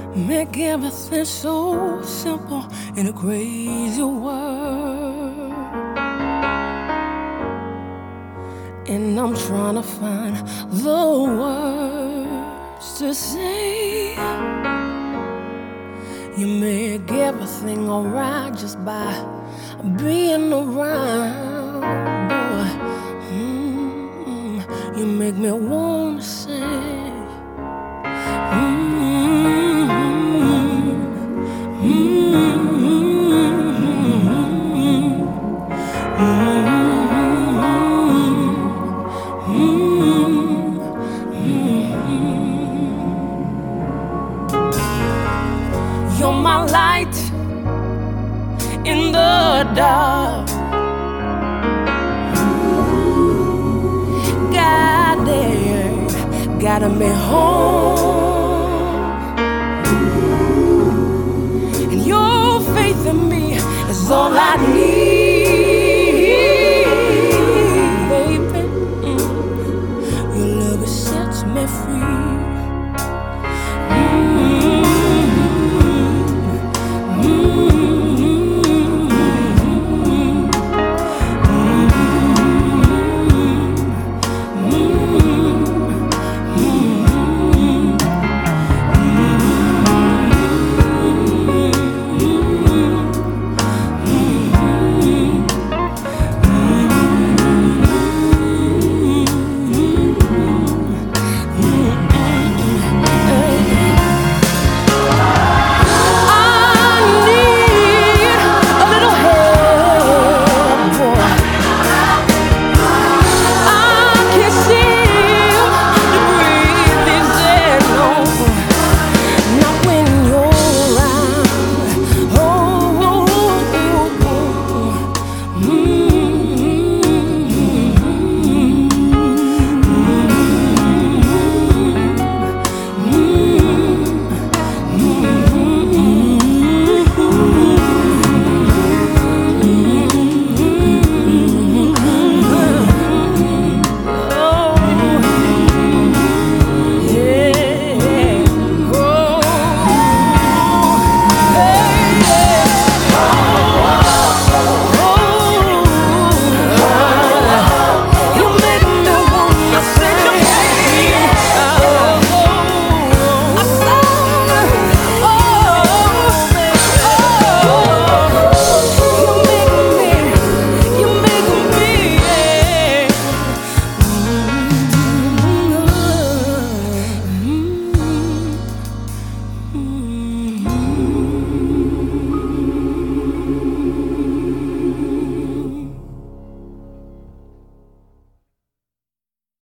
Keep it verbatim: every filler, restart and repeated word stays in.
Make everything so simple in a crazy world. And I'm trying to find the words to say. You make everything alright just by being around, boy. Mm-hmm. You make me wanna sing. Mm-hmm. You're my light in the dark, guiding, guiding me home.